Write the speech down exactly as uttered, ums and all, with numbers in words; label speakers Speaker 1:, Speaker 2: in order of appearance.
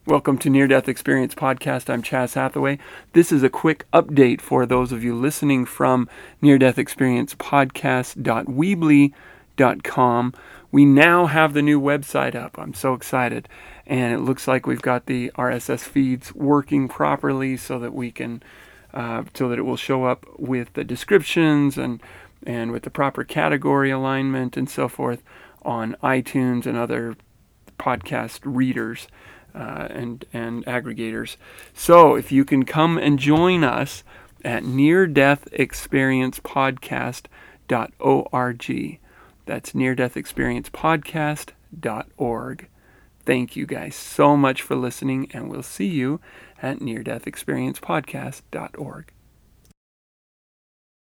Speaker 1: Welcome to Near Death Experience Podcast. I'm Chaz Hathaway. This is a quick update for those of you listening from Near Death Experience Podcast dot weebly dot com. We now have the new website up. I'm so excited. And it looks like we've got the R S S feeds working properly so that we can, uh, so that it will show up with the descriptions and, and with the proper category alignment and so forth on iTunes and other podcast readers. Uh, and and aggregators. So if you can come and join us at Near Death Experience Podcast dot org. That's Near Death Experience Podcast dot org. Thank you guys so much for listening, and we'll see you at Near Death Experience Podcast dot org.